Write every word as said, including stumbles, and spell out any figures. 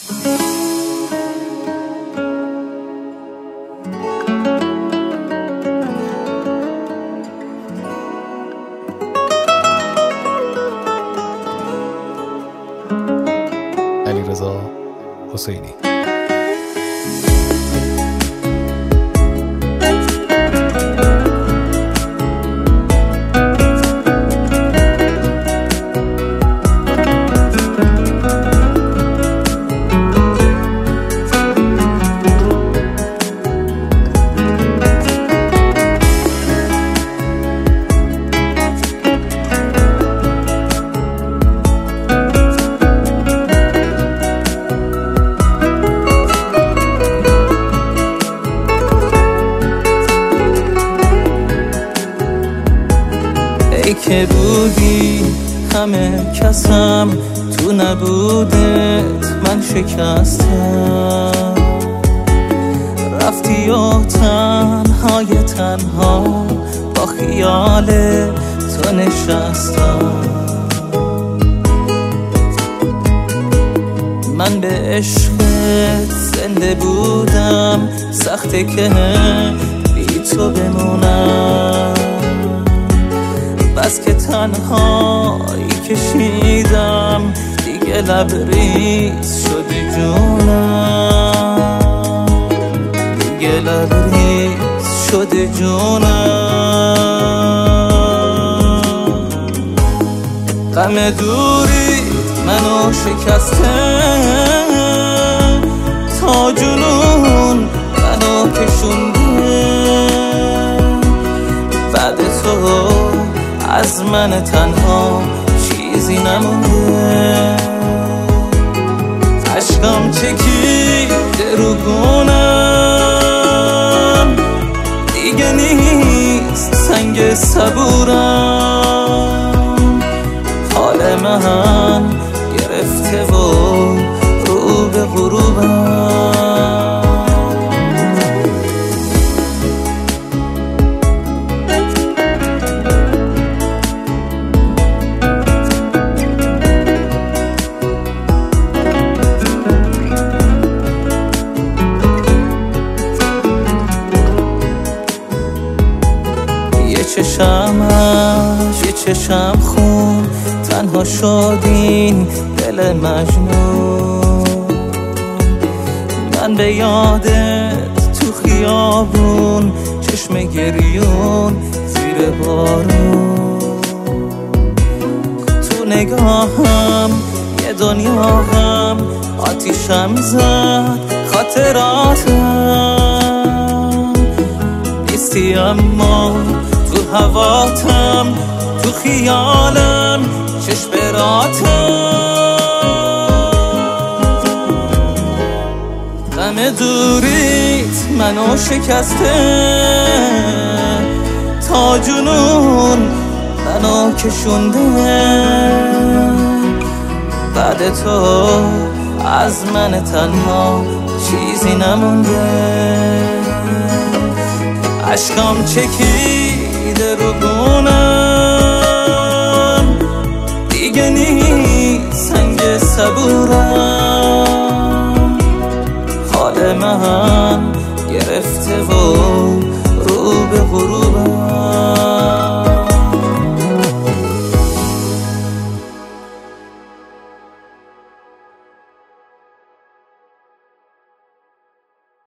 علیرضا حسینی. ای که بودی همه کسم، تو نبودت من شکستم. رفتی و تنهای تنها با خیال تو نشستم. من به عشقت زنده بودم، سخته که بی تو بمونم. بس که تنهایی کشیدم، دیگه لبریز شدی جونم. دیگه لبریز شدی جونم. غم دوری منو شکسته، تا جنون منو کشونده. بعد تو از من تنها چیزی نمونده. عشقم چکیده رو گونم، دیگه نیست سنگ صبورم. حال من گرفته و رو به غروبم. یه چشمش یه چشم خون، تنها شدین دل مجنون. من به یادت تو خیابون، چشم گریون زیر بارون. تو نگاهم یه دنیا غم، آتیشم زد خاطراتم. نیستی اما تو هواتم، تو خیالم چشم براتم. غم دوریت منو شکسته، تا جنون منو کشونده. بعد تو از من تنها چیزی نمونده. عشقم چکیده رو گونم، دیگه نیست سنگ صبورم. حال من گرفته و رو به غروب.